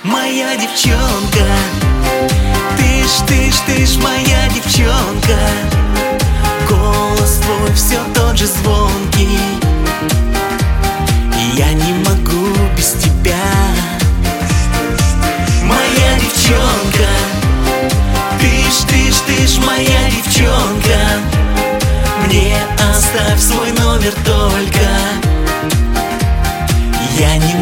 Моя девчонка, ты ж моя девчонка. Голос твой все тот же звонкий, и я не могу без тебя. Моя девчонка, ты ж моя девчонка. Мне оставь свой номер только, я не